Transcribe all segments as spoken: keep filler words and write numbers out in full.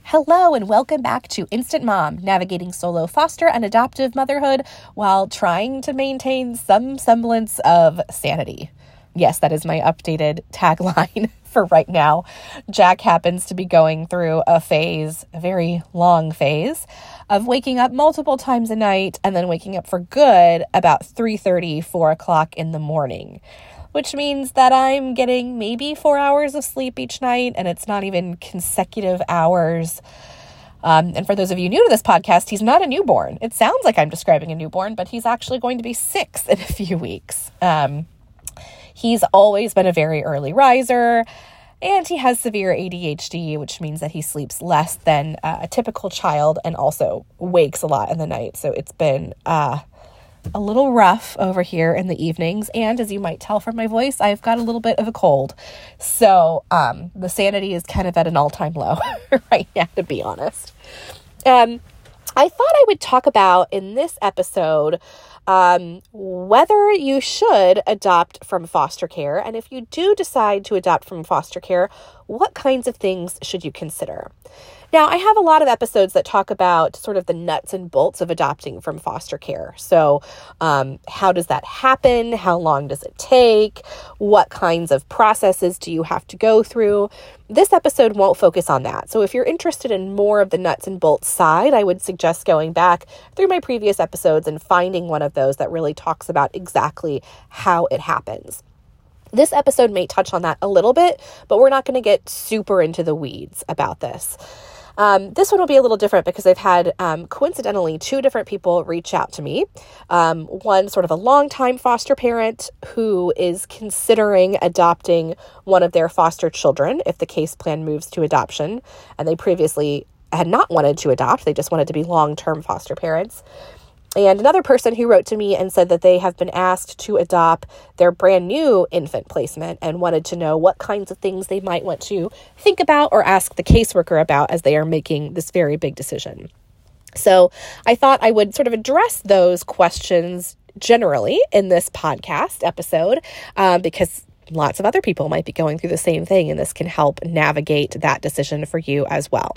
Hello and welcome back to Instant Mom, navigating solo foster and adoptive motherhood while trying to maintain some semblance of sanity. Yes, that is my updated tagline for right now. Jack happens to be going through a phase, a very long phase, of waking up multiple times a night and then waking up for good about three thirty, four o'clock in the morning, which means that I'm getting maybe four hours of sleep each night, and it's not even consecutive hours. Um, and for those of you new to this podcast, he's not a newborn. It sounds like I'm describing a newborn, but he's actually going to be six in a few weeks. Um, he's always been a very early riser, and he has severe A D H D, which means that he sleeps less than uh, a typical child and also wakes a lot in the night. So it's been uh, a little rough over here in the evenings. And as you might tell from my voice, I've got a little bit of a cold. So um, the sanity is kind of at an all-time low right now, to be honest. Um, I thought I would talk about in this episode um, whether you should adopt from foster care. And if you do decide to adopt from foster care, what kinds of things should you consider? Now, I have a lot of episodes that talk about sort of the nuts and bolts of adopting from foster care. So um, how does that happen? How long does it take? What kinds of processes do you have to go through? This episode won't focus on that. So if you're interested in more of the nuts and bolts side, I would suggest going back through my previous episodes and finding one of those that really talks about exactly how it happens. This episode may touch on that a little bit, but we're not going to get super into the weeds about this. Um, this one will be a little different because I've had, um, coincidentally, two different people reach out to me. Um, one sort of a longtime foster parent who is considering adopting one of their foster children if the case plan moves to adoption, and they previously had not wanted to adopt. They just wanted to be long-term foster parents. And another person who wrote to me and said that they have been asked to adopt their brand new infant placement and wanted to know what kinds of things they might want to think about or ask the caseworker about as they are making this very big decision. So I thought I would sort of address those questions generally in this podcast episode um, because lots of other people might be going through the same thing, and this can help navigate that decision for you as well.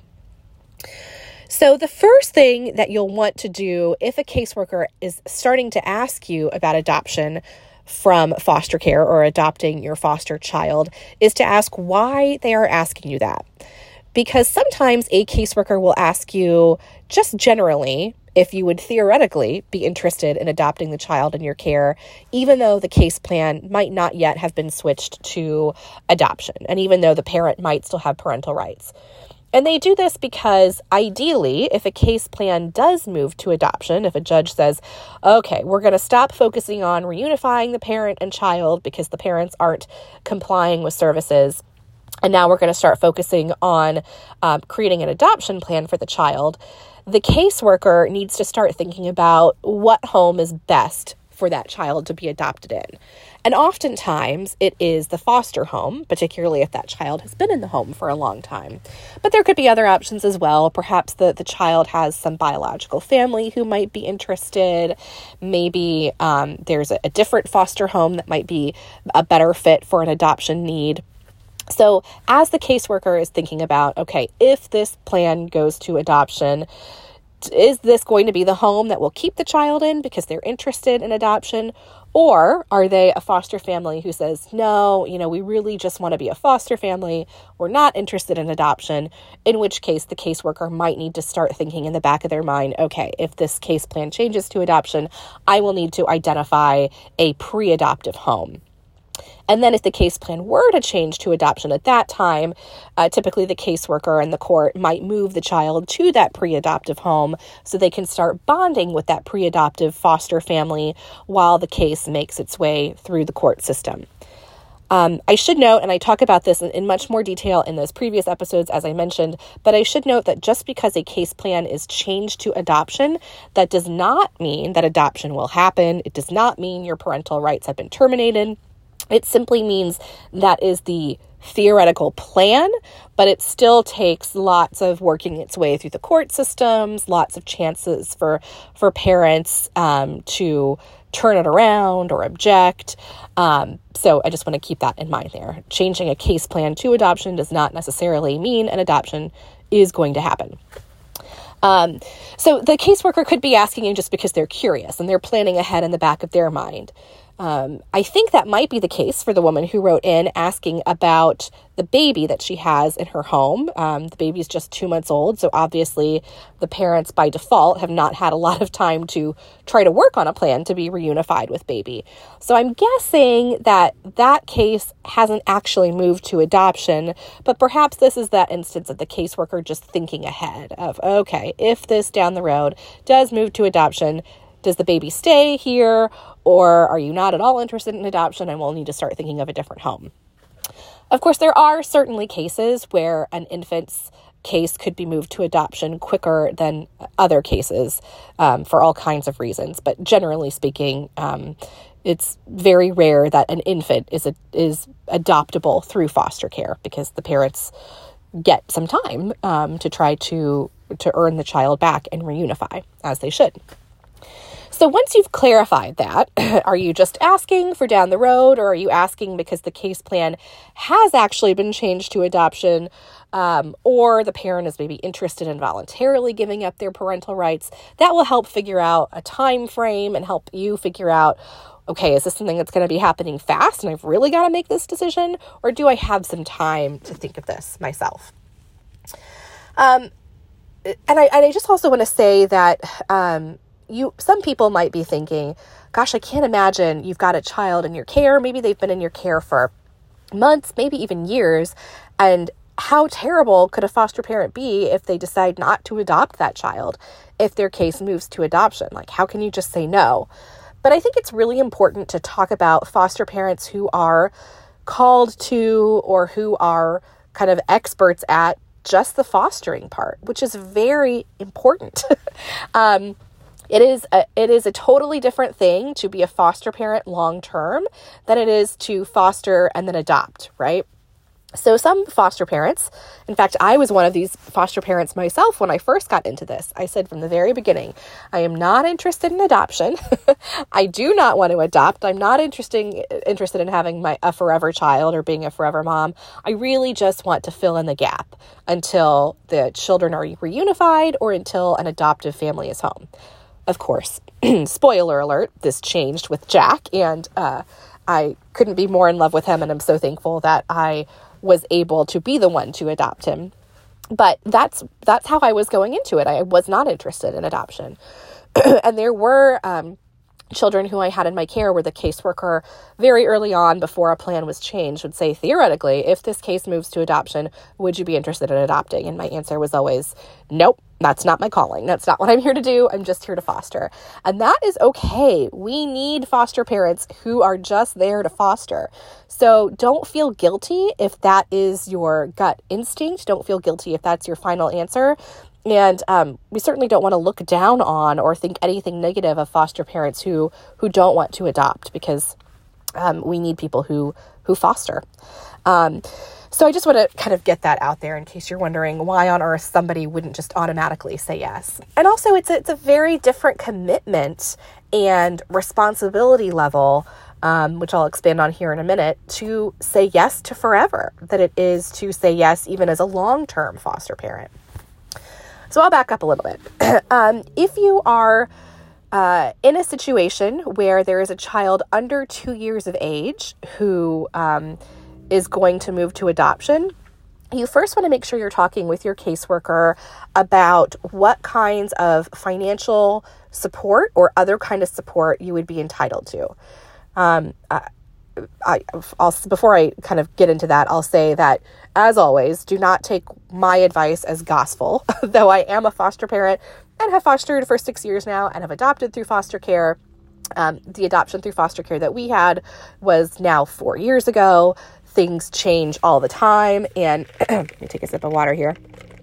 So the first thing that you'll want to do if a caseworker is starting to ask you about adoption from foster care or adopting your foster child is to ask why they are asking you that. Because sometimes a caseworker will ask you just generally if you would theoretically be interested in adopting the child in your care, even though the case plan might not yet have been switched to adoption, and even though the parent might still have parental rights. And they do this because ideally, if a case plan does move to adoption, if a judge says, okay, we're going to stop focusing on reunifying the parent and child because the parents aren't complying with services, and now we're going to start focusing on um, creating an adoption plan for the child, the caseworker needs to start thinking about what home is best for that child to be adopted in. And oftentimes it is the foster home, particularly if that child has been in the home for a long time. But there could be other options as well. Perhaps the, the child has some biological family who might be interested. Maybe um, there's a, a different foster home that might be a better fit for an adoption need. So as the caseworker is thinking about, okay, if this plan goes to adoption, is this going to be the home that will keep the child in because they're interested in adoption? Or are they a foster family who says, no, you know, we really just want to be a foster family. We're not interested in adoption, in which case the caseworker might need to start thinking in the back of their mind, okay, if this case plan changes to adoption, I will need to identify a pre-adoptive home. And then if the case plan were to change to adoption at that time, uh, typically the caseworker and the court might move the child to that pre-adoptive home so they can start bonding with that pre-adoptive foster family while the case makes its way through the court system. Um, I should note, and I talk about this in, in much more detail in those previous episodes, as I mentioned, but I should note that just because a case plan is changed to adoption, that does not mean that adoption will happen. It does not mean your parental rights have been terminated. It simply means that is the theoretical plan, but it still takes lots of working its way through the court systems, lots of chances for for parents um, to turn it around or object. Um, so I just want to keep that in mind there. Changing a case plan to adoption does not necessarily mean an adoption is going to happen. Um, so the caseworker could be asking you just because they're curious and they're planning ahead in the back of their mind. Um, I think that might be the case for the woman who wrote in asking about the baby that she has in her home. Um, the baby's just two months old, so obviously the parents by default have not had a lot of time to try to work on a plan to be reunified with baby. So I'm guessing that that case hasn't actually moved to adoption, but perhaps this is that instance of the caseworker just thinking ahead of, okay, if this down the road does move to adoption, does the baby stay here, or are you not at all interested in adoption and we'll need to start thinking of a different home? Of course, there are certainly cases where an infant's case could be moved to adoption quicker than other cases um, for all kinds of reasons. But generally speaking, um, it's very rare that an infant is a, is adoptable through foster care because the parents get some time um, to try to to earn the child back and reunify, as they should. So once you've clarified that, are you just asking for down the road, or are you asking because the case plan has actually been changed to adoption, um, or the parent is maybe interested in voluntarily giving up their parental rights? That will help figure out a time frame and help you figure out, okay, is this something that's going to be happening fast and I've really got to make this decision, or do I have some time to think of this myself? Um, and I, and I just also want to say that, um, You, some people might be thinking, gosh, I can't imagine you've got a child in your care. Maybe they've been in your care for months, maybe even years. And how terrible could a foster parent be if they decide not to adopt that child if their case moves to adoption? Like, how can you just say no? But I think it's really important to talk about foster parents who are called to or who are kind of experts at just the fostering part, which is very important. um, It is a, it is a totally different thing to be a foster parent long-term than it is to foster and then adopt, right? So some foster parents, in fact, I was one of these foster parents myself when I first got into this. I said from the very beginning, I am not interested in adoption. I do not want to adopt. I'm not interesting, interested in having my a forever child or being a forever mom. I really just want to fill in the gap until the children are reunified or until an adoptive family is home. Of course, spoiler alert, this changed with Jack, and uh, I couldn't be more in love with him, and I'm so thankful that I was able to be the one to adopt him. But that's that's how I was going into it. I was not interested in adoption. And there were um, children who I had in my care where the caseworker very early on, before a plan was changed, would say, theoretically, if this case moves to adoption, would you be interested in adopting? And my answer was always, nope. That's not my calling. That's not what I'm here to do. I'm just here to foster. And that is okay. We need foster parents who are just there to foster. So don't feel guilty if that is your gut instinct. Don't feel guilty if that's your final answer. And um, we certainly don't want to look down on or think anything negative of foster parents who who don't want to adopt, because um, we need people who, who foster. Um So I just want to kind of get that out there in case you're wondering why on earth somebody wouldn't just automatically say yes. And also it's a, it's a very different commitment and responsibility level, um, which I'll expand on here in a minute, to say yes to forever than it is to say yes even as a long-term foster parent. So I'll back up a little bit. um, if you are uh, in a situation where there is a child under two years of age who um, is going to move to adoption, you first want to make sure you're talking with your caseworker about what kinds of financial support or other kind of support you would be entitled to. Um, I, I, I'll, before I kind of get into that, I'll say that, as always, do not take my advice as gospel, though I am a foster parent and have fostered for six years now and have adopted through foster care. Um, the adoption through foster care that we had was now four years ago. Things change all the time, and let me take a sip of water here.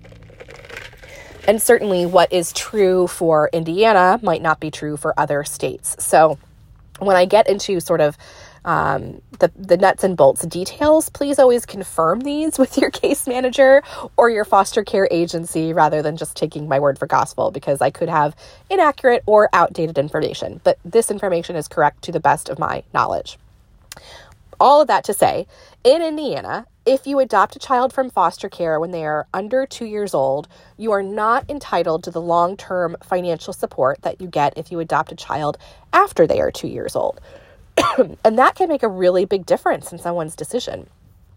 And certainly what is true for Indiana might not be true for other states. So when I get into sort of um, the, the nuts and bolts details, please always confirm these with your case manager or your foster care agency rather than just taking my word for gospel, because I could have inaccurate or outdated information. But this information is correct to the best of my knowledge. All of that to say, in Indiana, if you adopt a child from foster care when they are under two years old, you are not entitled to the long-term financial support that you get if you adopt a child after they are two years old. And that can make a really big difference in someone's decision.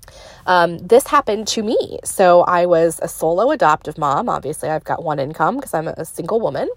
Um, this happened to me. So I was a solo adoptive mom. Obviously, I've got one income because I'm a single woman.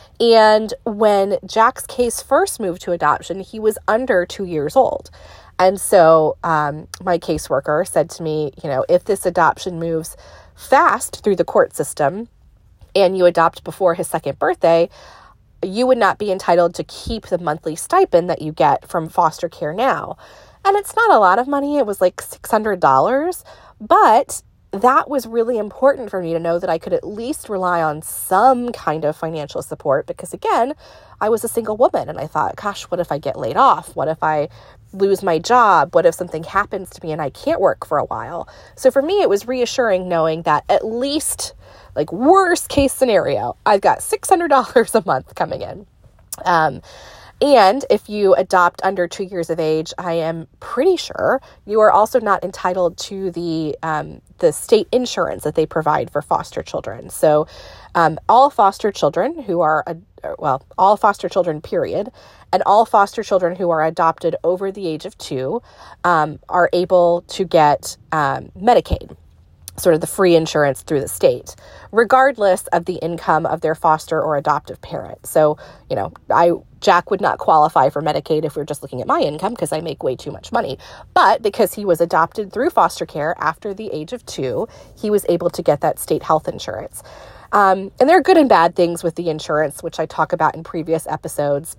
And when Jack's case first moved to adoption, he was under two years old. And so um, my caseworker said to me, you know, if this adoption moves fast through the court system and you adopt before his second birthday, you would not be entitled to keep the monthly stipend that you get from foster care now. And it's not a lot of money. It was like six hundred dollars. But that was really important for me to know that I could at least rely on some kind of financial support because, again, I was a single woman and I thought, gosh, what if I get laid off? What if I lose my job? What if something happens to me and I can't work for a while? So for me, it was reassuring knowing that at least, like worst case scenario, I've got six hundred dollars a month coming in. Um, And if you adopt under two years of age, I am pretty sure you are also not entitled to the um, the state insurance that they provide for foster children. So um, all foster children who are, uh, well, all foster children, period, and all foster children who are adopted over the age of two um, are able to get um, Medicaid, sort of the free insurance through the state, regardless of the income of their foster or adoptive parent. So, you know, I Jack would not qualify for Medicaid if we we're just looking at my income because I make way too much money. But because he was adopted through foster care after the age of two, he was able to get that state health insurance. Um, and there are good and bad things with the insurance, which I talk about in previous episodes.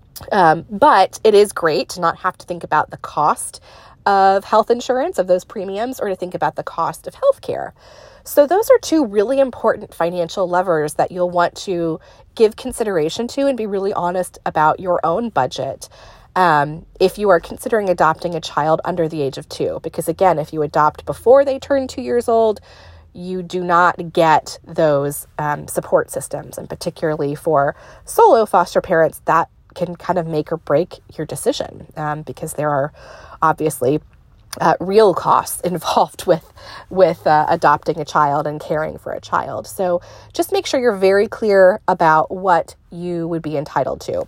Um, but it is great to not have to think about the cost of health insurance, of those premiums, or to think about the cost of healthcare. So those are two really important financial levers that you'll want to give consideration to and be really honest about your own budget um, if you are considering adopting a child under the age of two. Because again, if you adopt before they turn two years old, you do not get those um, support systems. And particularly for solo foster parents, that can kind of make or break your decision um, because there are obviously uh, real costs involved with with uh, adopting a child and caring for a child. So just make sure you're very clear about what you would be entitled to.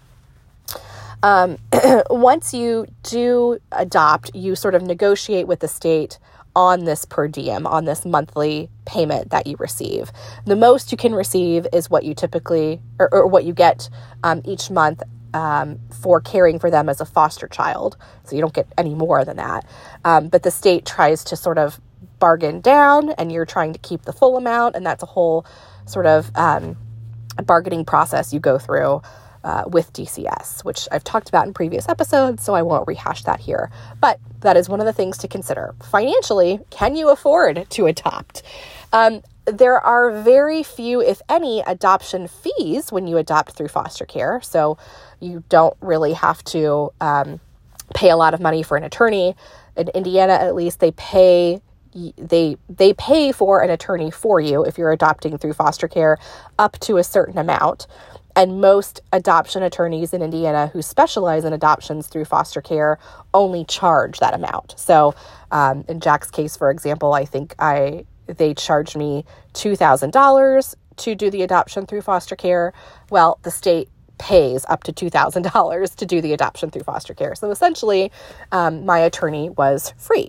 Um, once you do adopt, you sort of negotiate with the state on this per diem, on this monthly payment that you receive. The most you can receive is what you typically, or, or what you get um, each month Um, for caring for them as a foster child. So you don't get any more than that. Um, but the state tries to sort of bargain down and you're trying to keep the full amount. And that's a whole sort of um, bargaining process you go through uh, with D C S, which I've talked about in previous episodes, so I won't rehash that here. But that is one of the things to consider. Financially, can you afford to adopt? Um, There are very few, if any, adoption fees when you adopt through foster care. So you don't really have to um, pay a lot of money for an attorney. In Indiana, at least, they pay they they pay for an attorney for you if you're adopting through foster care up to a certain amount. And most adoption attorneys in Indiana who specialize in adoptions through foster care only charge that amount. So um, in Jack's case, for example, I think I... they charged me two thousand dollars to do the adoption through foster care. Well, the state pays up to two thousand dollars to do the adoption through foster care. So essentially, um, my attorney was free.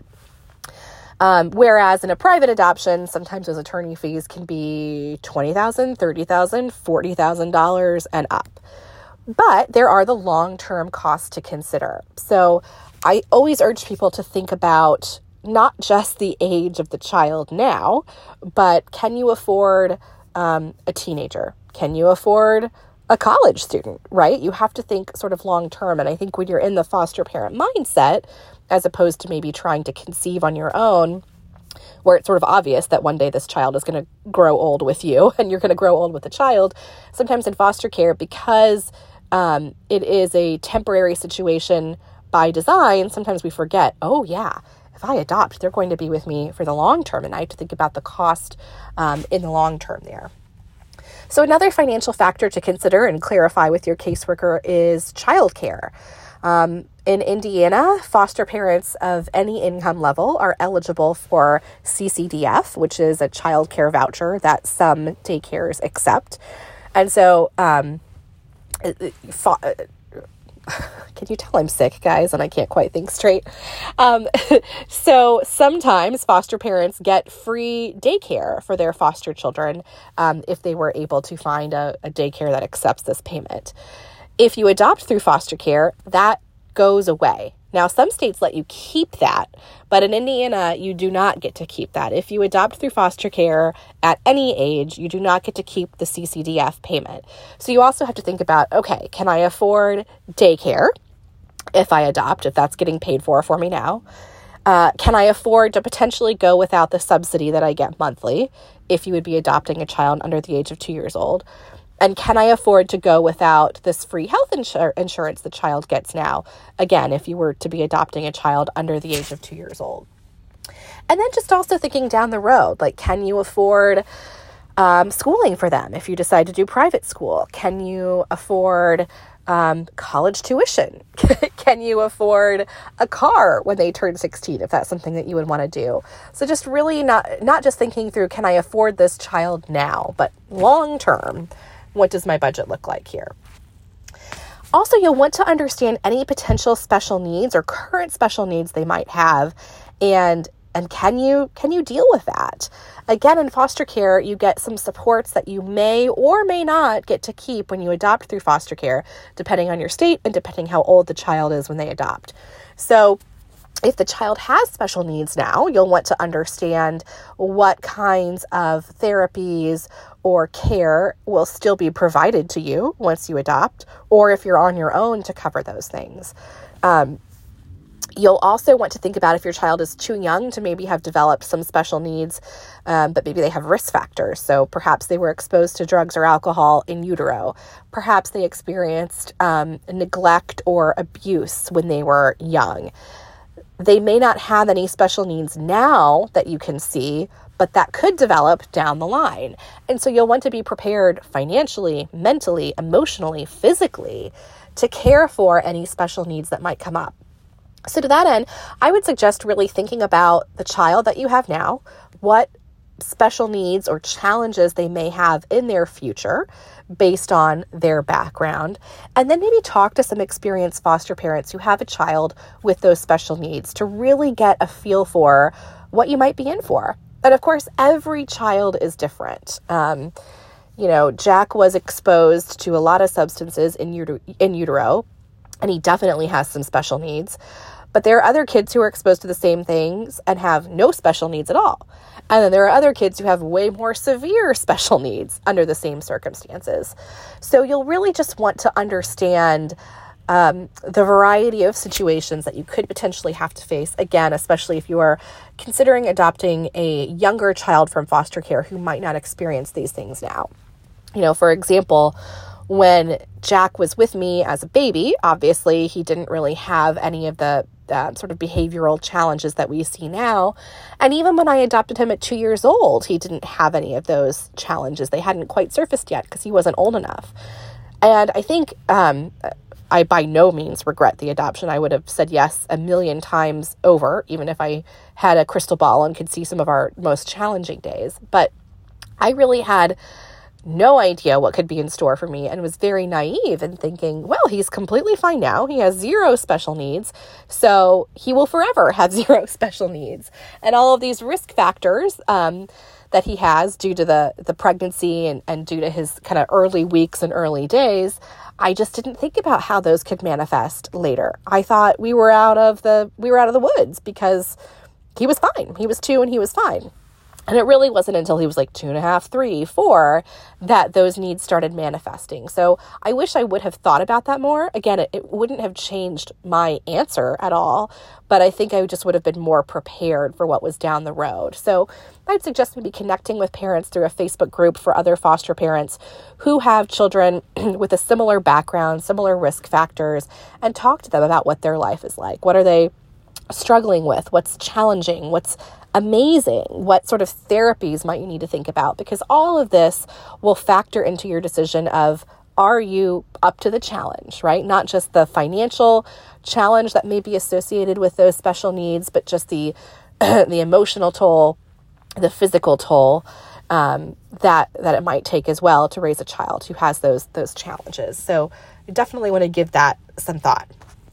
Um, whereas in a private adoption, sometimes those attorney fees can be twenty thousand dollars, thirty thousand dollars, forty thousand dollars and up. But there are the long-term costs to consider. So I always urge people to think about not just the age of the child now, but can you afford um, a teenager? Can you afford a college student, right? You have to think sort of long term. And I think when you're in the foster parent mindset, as opposed to maybe trying to conceive on your own, where it's sort of obvious that one day this child is going to grow old with you and you're going to grow old with the child, sometimes in foster care, because um, it is a temporary situation by design, sometimes we forget, oh yeah, if I adopt, they're going to be with me for the long term, and I have to think about the cost um, in the long term there. So another financial factor to consider and clarify with your caseworker is childcare. Um, In Indiana, foster parents of any income level are eligible for C C D F, which is a child care voucher that some daycares accept. And so, um, fo- can you tell I'm sick, guys, and I can't quite think straight? Um, so sometimes foster parents get free daycare for their foster children um, if they were able to find a, a daycare that accepts this payment. If you adopt through foster care, that goes away. Now, some states let you keep that, but in Indiana, you do not get to keep that. If you adopt through foster care at any age, you do not get to keep the C C D F payment. So you also have to think about, okay, can I afford daycare if I adopt, if that's getting paid for for me now? Uh, can I afford to potentially go without the subsidy that I get monthly if you would be adopting a child under the age of two years old? And can I afford to go without this free health insur- insurance the child gets now? Again, if you were to be adopting a child under the age of two years old. And then just also thinking down the road, like, can you afford um, schooling for them if you decide to do private school? Can you afford um, college tuition? Can you afford a car when they turn sixteen, if that's something that you would want to do? So just really not, not just thinking through, can I afford this child now, but long term, what does my budget look like here? Also, you'll want to understand any potential special needs or current special needs they might have, and and can you can you deal with that? Again, in foster care, you get some supports that you may or may not get to keep when you adopt through foster care, depending on your state and depending how old the child is when they adopt. So if the child has special needs now, you'll want to understand what kinds of therapies or care will still be provided to you once you adopt, or if you're on your own to cover those things. Um, you'll also want to think about if your child is too young to maybe have developed some special needs, um, but maybe they have risk factors. So perhaps they were exposed to drugs or alcohol in utero. Perhaps they experienced um, neglect or abuse when they were young. They may not have any special needs now that you can see, but that could develop down the line. And so you'll want to be prepared financially, mentally, emotionally, physically to care for any special needs that might come up. So to that end, I would suggest really thinking about the child that you have now, what special needs or challenges they may have in their future based on their background, and then maybe talk to some experienced foster parents who have a child with those special needs to really get a feel for what you might be in for. And of course, every child is different. Um, you know, Jack was exposed to a lot of substances in, uter- in utero, and he definitely has some special needs. But there are other kids who are exposed to the same things and have no special needs at all. And then there are other kids who have way more severe special needs under the same circumstances. So you'll really just want to understand um, the variety of situations that you could potentially have to face, again, especially if you are considering adopting a younger child from foster care who might not experience these things now. You know, for example, when Jack was with me as a baby, obviously he didn't really have any of the uh, sort of behavioral challenges that we see now. And even when I adopted him at two years old, he didn't have any of those challenges. They hadn't quite surfaced yet because he wasn't old enough. And I think um, I by no means regret the adoption. I would have said yes a million times over, even if I had a crystal ball and could see some of our most challenging days. But I really had no idea what could be in store for me and was very naive in thinking, well, he's completely fine now. He has zero special needs, so he will forever have zero special needs. And all of these risk factors um, that he has due to the, the pregnancy and, and due to his kind of early weeks and early days, I just didn't think about how those could manifest later. I thought we were out of the we were out of the woods because he was fine. He was two and he was fine. And it really wasn't until he was like two and a half, three, four, that those needs started manifesting. So I wish I would have thought about that more. Again, it, it wouldn't have changed my answer at all, but I think I just would have been more prepared for what was down the road. So I'd suggest maybe connecting with parents through a Facebook group for other foster parents who have children with a similar background, similar risk factors, and talk to them about what their life is like. What are they struggling with? What's challenging? What's amazing? What sort of therapies might you need to think about? Because all of this will factor into your decision of are you up to the challenge, right? Not just the financial challenge that may be associated with those special needs, but just the the emotional toll, the physical toll um, that that it might take as well to raise a child who has those those challenges. So you definitely want to give that some thought.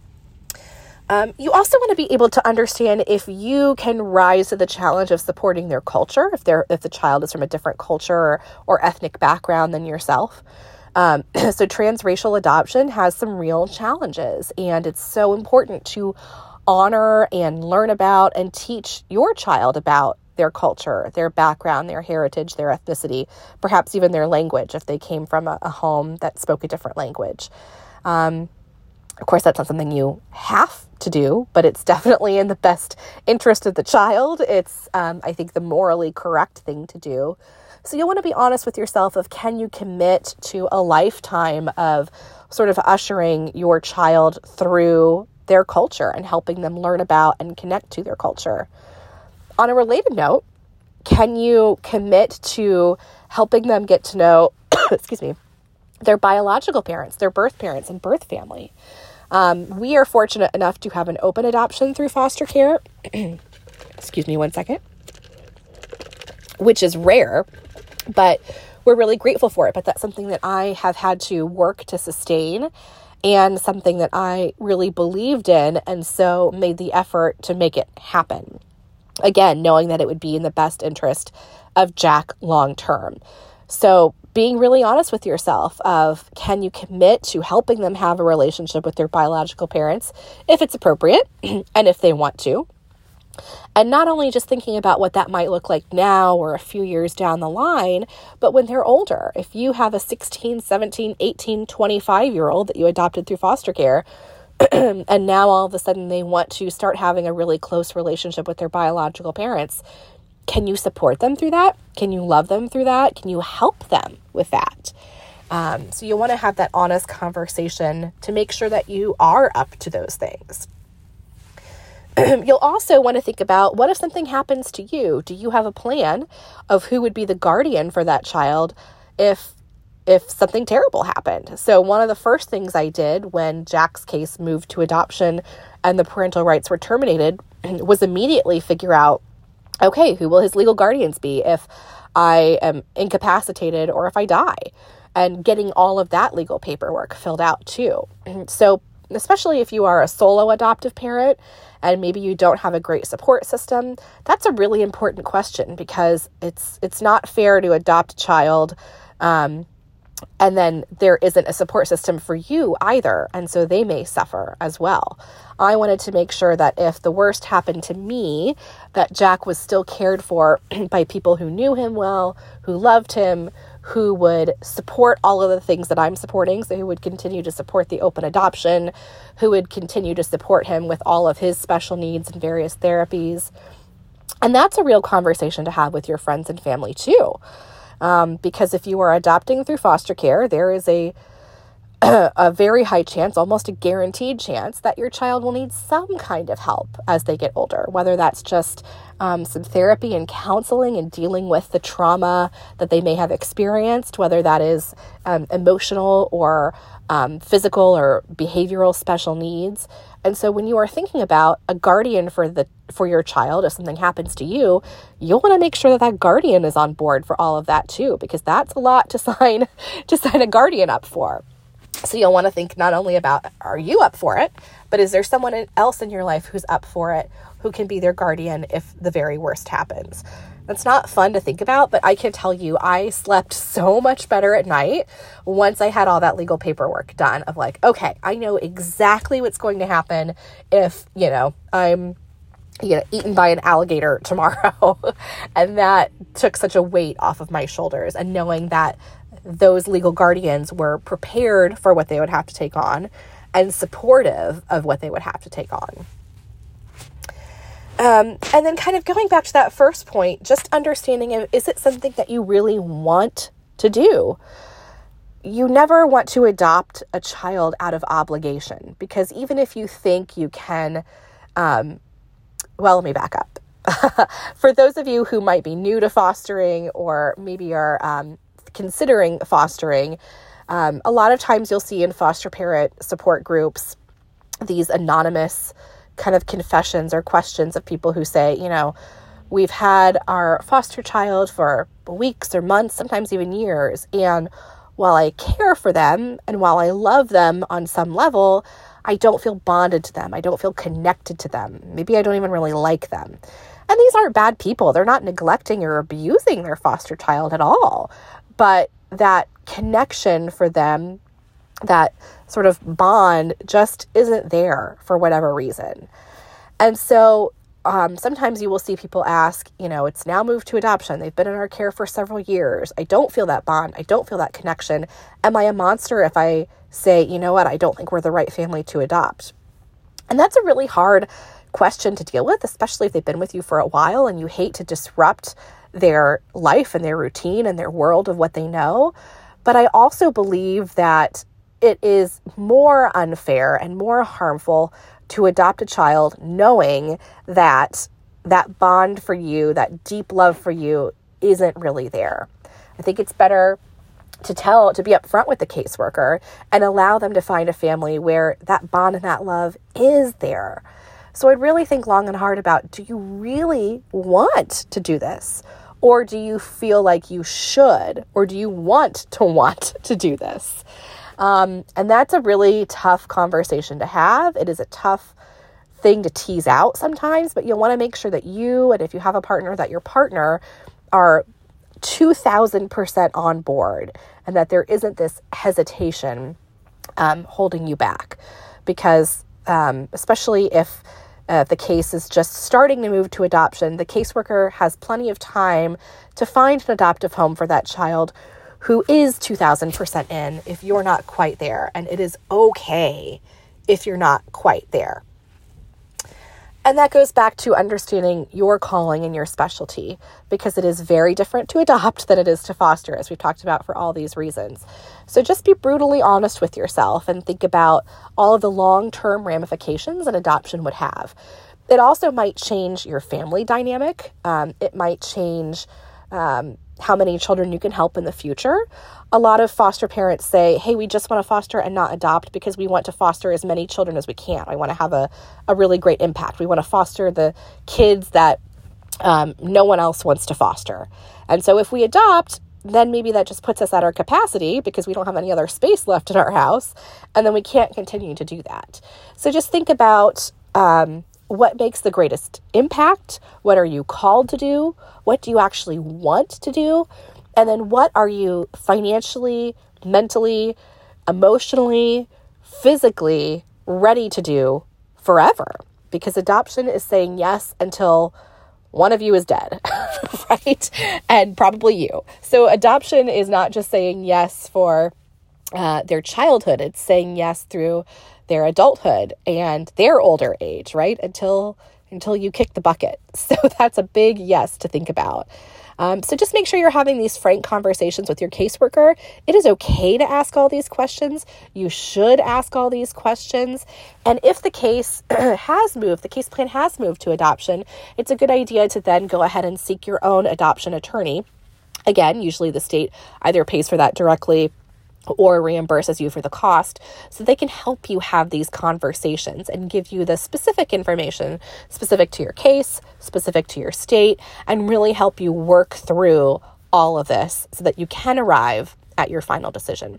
Um, you also want to be able to understand if you can rise to the challenge of supporting their culture, if they're if the child is from a different culture or, or ethnic background than yourself. Um, so transracial adoption has some real challenges, and it's so important to honor and learn about and teach your child about their culture, their background, their heritage, their ethnicity, perhaps even their language if they came from a, a home that spoke a different language. Um, of course, that's not something you have to do, but it's definitely in the best interest of the child. It's, um, I think, the morally correct thing to do. So you'll want to be honest with yourself of, can you commit to a lifetime of sort of ushering your child through their culture and helping them learn about and connect to their culture? On a related note, can you commit to helping them get to know, excuse me, their biological parents, their birth parents and birth family? Um, we are fortunate enough to have an open adoption through foster care. Excuse me one second. Which is rare, but we're really grateful for it. But that's something that I have had to work to sustain, and something that I really believed in, and so made the effort to make it happen. Again, knowing that it would be in the best interest of Jack long term. So being really honest with yourself of, can you commit to helping them have a relationship with their biological parents if it's appropriate and if they want to? And not only just thinking about what that might look like now or a few years down the line, but when they're older. If you have a sixteen, seventeen, eighteen, twenty-five-year-old that you adopted through foster care, and now all of a sudden they want to start having a really close relationship with their biological parents, can you support them through that? Can you love them through that? Can you help them with that? Um, so you want to have that honest conversation to make sure that you are up to those things. You'll also want to think about, what if something happens to you? Do you have a plan of who would be the guardian for that child if if something terrible happened? So one of the first things I did when Jack's case moved to adoption and the parental rights were terminated was immediately figure out, okay, who will his legal guardians be if I am incapacitated or if I die? And getting all of that legal paperwork filled out too. So especially if you are a solo adoptive parent and maybe you don't have a great support system, that's a really important question, because it's it's not fair to adopt a child um, and then there isn't a support system for you either, and so they may suffer as well. I wanted to make sure that if the worst happened to me, that Jack was still cared for by people who knew him well, who loved him, who would support all of the things that I'm supporting, so who would continue to support the open adoption, who would continue to support him with all of his special needs and various therapies. And that's a real conversation to have with your friends and family too. Um, because if you are adopting through foster care, there is a a very high chance, almost a guaranteed chance, that your child will need some kind of help as they get older, whether that's just um, some therapy and counseling and dealing with the trauma that they may have experienced, whether that is um, emotional or um, physical or behavioral special needs. And so when you are thinking about a guardian for the for your child, if something happens to you, you'll want to make sure that that guardian is on board for all of that too, because that's a lot to sign to sign a guardian up for. So you'll want to think not only about, are you up for it, but is there someone else in your life who's up for it, who can be their guardian if the very worst happens? That's not fun to think about, but I can tell you, I slept so much better at night once I had all that legal paperwork done of like, okay, I know exactly what's going to happen if, you know, I'm, you know, eaten by an alligator tomorrow. And that took such a weight off of my shoulders, and knowing that those legal guardians were prepared for what they would have to take on and supportive of what they would have to take on. Um, and then kind of going back to that first point, just understanding, if, is it something that you really want to do? You never want to adopt a child out of obligation, because even if you think you can, um, well, let me back up. For those of you who might be new to fostering or maybe are um, considering fostering, Um, a lot of times you'll see in foster parent support groups these anonymous kind of confessions or questions of people who say, you know, we've had our foster child for weeks or months, sometimes even years, and while I care for them and while I love them on some level, I don't feel bonded to them. I don't feel connected to them. Maybe I don't even really like them. And these aren't bad people. They're not neglecting or abusing their foster child at all. But that connection for them, that sort of bond, just isn't there for whatever reason. And so um, sometimes you will see people ask, you know, it's now moved to adoption. They've been in our care for several years. I don't feel that bond. I don't feel that connection. Am I a monster if I say, you know what, I don't think we're the right family to adopt? And that's a really hard question to deal with, especially if they've been with you for a while and you hate to disrupt their life and their routine and their world of what they know. But I also believe that it is more unfair and more harmful to adopt a child knowing that that bond for you, that deep love for you, isn't really there. I think it's better to tell, to be upfront with the caseworker and allow them to find a family where that bond and that love is there. So I'd really think long and hard about, do you really want to do this? Or do you feel like you should? Or do you want to want to do this? Um, and that's a really tough conversation to have. It is a tough thing to tease out sometimes, but you'll want to make sure that you, and if you have a partner, that your partner are two thousand percent on board and that there isn't this hesitation um, holding you back. Because um, especially if uh, the case is just starting to move to adoption, the caseworker has plenty of time to find an adoptive home for that child who is two thousand percent in if you're not quite there. And it is okay if you're not quite there. And that goes back to understanding your calling and your specialty, because it is very different to adopt than it is to foster, as we've talked about for all these reasons. So just be brutally honest with yourself and think about all of the long-term ramifications an adoption would have. It also might change your family dynamic. Um, it might change um, how many children you can help in the future. A lot of foster parents say, hey, we just want to foster and not adopt because we want to foster as many children as we can. I want to have a, a really great impact. We want to foster the kids that um, no one else wants to foster. And so if we adopt, then maybe that just puts us at our capacity because we don't have any other space left in our house. And then we can't continue to do that. So just think about um, what makes the greatest impact. What are you called to do? What do you actually want to do? And then what are you financially, mentally, emotionally, physically ready to do forever? Because adoption is saying yes until one of you is dead, right? And probably you. So adoption is not just saying yes for uh, their childhood. It's saying yes through their adulthood and their older age, right? Until until you kick the bucket. So that's a big yes to think about. Um, so just make sure you're having these frank conversations with your caseworker. It is okay to ask all these questions. You should ask all these questions. And if the case has moved, the case plan has moved to adoption, it's a good idea to then go ahead and seek your own adoption attorney. Again, usually the state either pays for that directly or reimburses you for the cost, so they can help you have these conversations and give you the specific information specific to your case, specific to your state, and really help you work through all of this so that you can arrive at your final decision.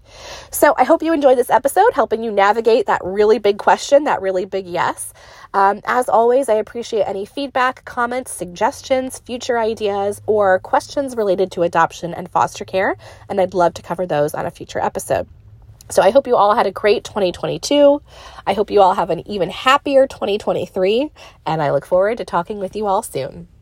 So I hope you enjoyed this episode, helping you navigate that really big question, that really big yes. Um, as always, I appreciate any feedback, comments, suggestions, future ideas, or questions related to adoption and foster care, and I'd love to cover those on a future episode. So I hope you all had a great twenty twenty-two. I hope you all have an even happier twenty twenty-three, and I look forward to talking with you all soon.